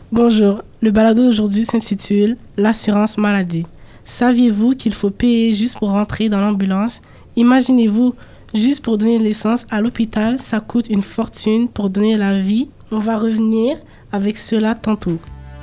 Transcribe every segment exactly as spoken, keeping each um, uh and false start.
Bonjour, le balado d'aujourd'hui s'intitule « L'assurance maladie ». Saviez-vous qu'il faut payer juste pour rentrer dans l'ambulance? Imaginez-vous, juste pour donner naissance à l'hôpital, ça coûte une fortune pour donner la vie. On va revenir avec cela tantôt.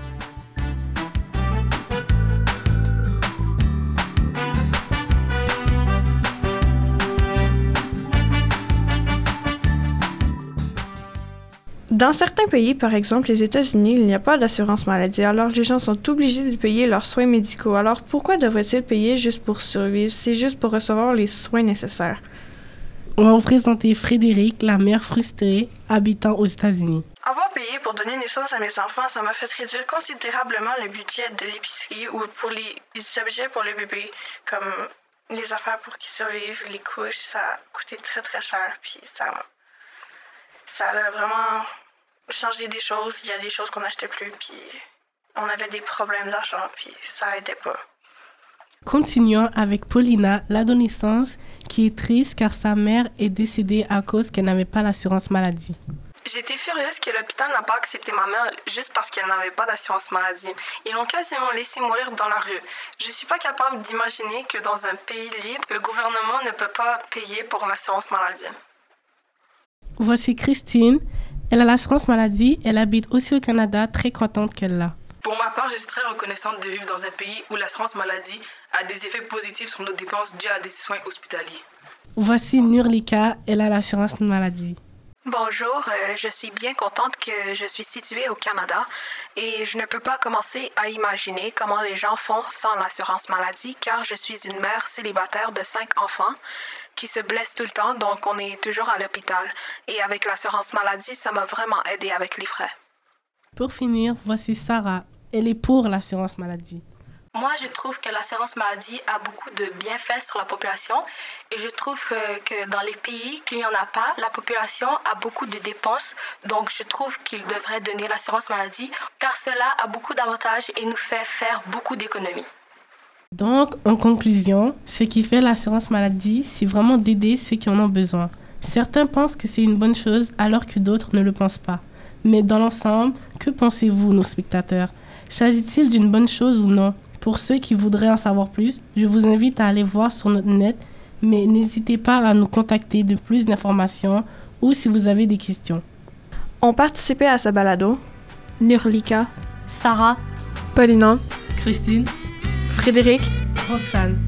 Dans certains pays, par exemple les États-Unis, il n'y a pas d'assurance maladie, alors les gens sont obligés de payer leurs soins médicaux. Alors pourquoi devraient-ils payer juste pour survivre? C'est juste pour recevoir les soins nécessaires. On va vous présenter Frédéric, la mère frustrée, habitant aux États-Unis. Avoir payé pour donner naissance à mes enfants, ça m'a fait réduire considérablement le budget de l'épicerie ou pour les, les objets pour le bébé, comme les affaires pour qu'ils survivent, les couches, ça a coûté très très cher, puis ça, ça a vraiment changé des choses. Il y a des choses qu'on n'achetait plus, puis on avait des problèmes d'argent, puis ça aidait pas. Continuons avec Paulina, l'adolescente, qui est triste car sa mère est décédée à cause qu'elle n'avait pas l'assurance maladie. J'étais furieuse que l'hôpital n'a pas accepté ma mère juste parce qu'elle n'avait pas d'assurance maladie. Ils l'ont quasiment laissée mourir dans la rue. Je suis pas capable d'imaginer que dans un pays libre, le gouvernement ne peut pas payer pour l'assurance maladie. Voici Christine. Elle a l'assurance maladie. Elle habite aussi au Canada, très contente qu'elle l'a. Pour ma part, je suis très reconnaissante de vivre dans un pays où l'assurance maladie a des effets positifs sur nos dépenses dues à des soins hospitaliers. Voici Nurlika. Elle a l'assurance maladie. Bonjour, euh, je suis bien contente que je suis située au Canada et je ne peux pas commencer à imaginer comment les gens font sans l'assurance maladie car je suis une mère célibataire de cinq enfants qui se blesse tout le temps, donc on est toujours à l'hôpital. Et avec l'assurance maladie, ça m'a vraiment aidé avec les frais. Pour finir, voici Sarah. Elle est pour l'assurance maladie. Moi, je trouve que l'assurance maladie a beaucoup de bienfaits sur la population et je trouve euh, que dans les pays qu'il n'y en a pas, la population a beaucoup de dépenses. Donc, je trouve qu'il devrait donner l'assurance maladie car cela a beaucoup d'avantages et nous fait faire beaucoup d'économies. Donc, en conclusion, ce qui fait l'assurance maladie, c'est vraiment d'aider ceux qui en ont besoin. Certains pensent que c'est une bonne chose alors que d'autres ne le pensent pas. Mais dans l'ensemble, que pensez-vous, nos spectateurs? S'agit-il d'une bonne chose ou non? Pour ceux qui voudraient en savoir plus, je vous invite à aller voir sur notre net, mais n'hésitez pas à nous contacter de plus d'informations ou si vous avez des questions. Ont participé à ce balado Nurlika, Sarah, Paulina, Christine, Frédéric, Roxane.